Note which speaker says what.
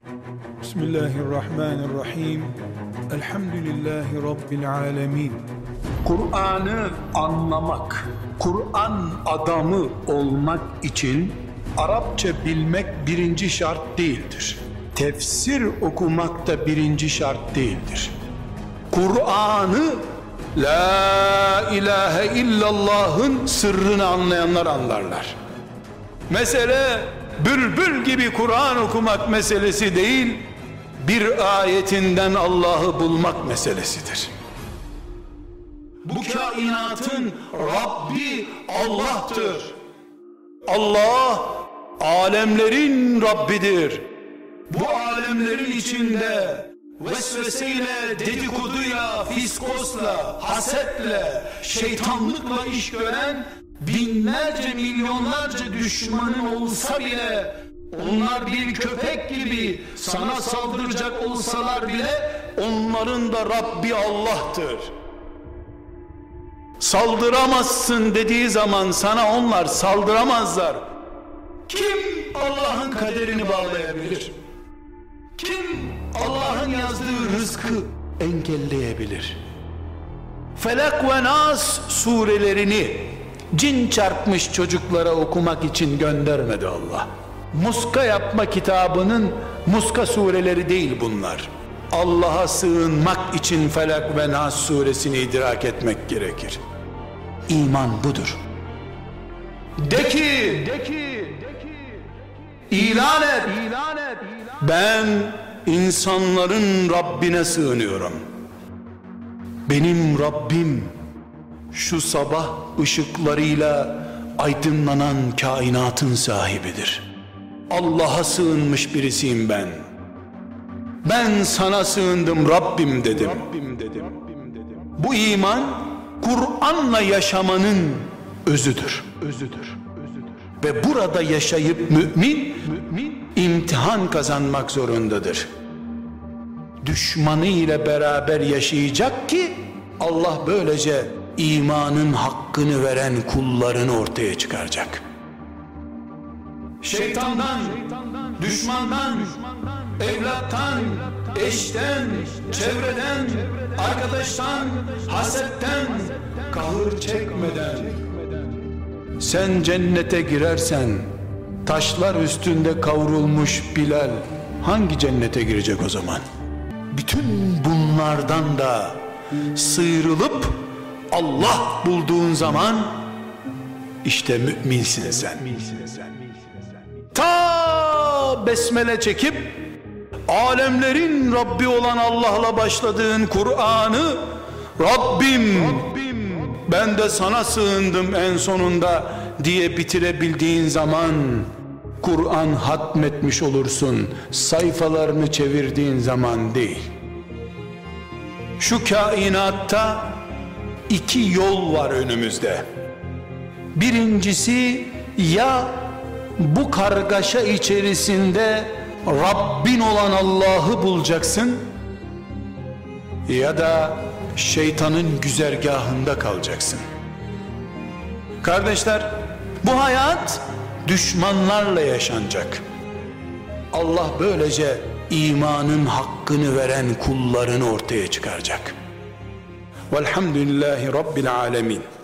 Speaker 1: Bismillahirrahmanirrahim. Elhamdülillahi Rabbil alemin.
Speaker 2: Kur'an'ı anlamak, Kur'an adamı olmak için Arapça bilmek birinci şart değildir. Tefsir okumak da birinci şart değildir. Kur'an'ı, La ilahe illallah'ın sırrını anlayanlar anlarlar. Mesele bülbül gibi Kur'an okumak meselesi değil, bir ayetinden Allah'ı bulmak meselesidir. Bu kainatın Rabbi Allah'tır. Allah alemlerin Rabbidir. Bu alemlerin içinde vesveseyle, dedikoduyla, fiskosla, hasetle, şeytanlıkla iş gören binlerce, milyonlarca düşmanın olsa bile, onlar bir köpek gibi sana saldıracak olsalar bile, onların da Rabbi Allah'tır. Saldıramazsın dediği zaman sana onlar saldıramazlar. Kim Allah'ın kaderini bağlayabilir? Kim Allah'ın yazdığı rızkı engelleyebilir? Felak ve Nas surelerini cin çarpmış çocuklara okumak için göndermedi Allah. Muska yapma kitabının muska sureleri değil bunlar. Allah'a sığınmak için Felak ve Nas suresini idrak etmek gerekir. İman budur. De ki, ilan et. Ben insanların Rabbine sığınıyorum. Benim Rabbim şu sabah ışıklarıyla aydınlanan kainatın sahibidir. Allah'a sığınmış birisiyim ben. Ben sana sığındım Rabbim dedim. Bu iman Kur'an'la yaşamanın özüdür. Ve burada yaşayıp mümin imtihan kazanmak zorundadır. Düşmanı ile beraber yaşayacak ki Allah böylece imanın hakkını veren kullarını ortaya çıkaracak. Şeytandan, düşmandan, evlattan, eşten, çevreden, arkadaştan, hasetten, kahır çekmeden sen cennete girersen, taşlar üstünde kavrulmuş Bilal hangi cennete girecek o zaman? Bütün bunlardan da sıyrılıp Allah bulduğun zaman işte müminsin sen. Ta besmele çekip alemlerin Rabbi olan Allah'la başladığın Kur'an'ı Rabbim ben de sana sığındım en sonunda diye bitirebildiğin zaman Kur'an hatmetmiş olursun, sayfalarını çevirdiğin zaman değil. Şu kainatta iki yol var önümüzde. Birincisi, ya bu kargaşa içerisinde Rabbin olan Allah'ı bulacaksın, ya da şeytanın güzergahında kalacaksın. Kardeşler, bu hayat düşmanlarla yaşanacak. Allah böylece imanın hakkını veren kullarını ortaya çıkaracak. Velhamdülillahi Rabbil alemin.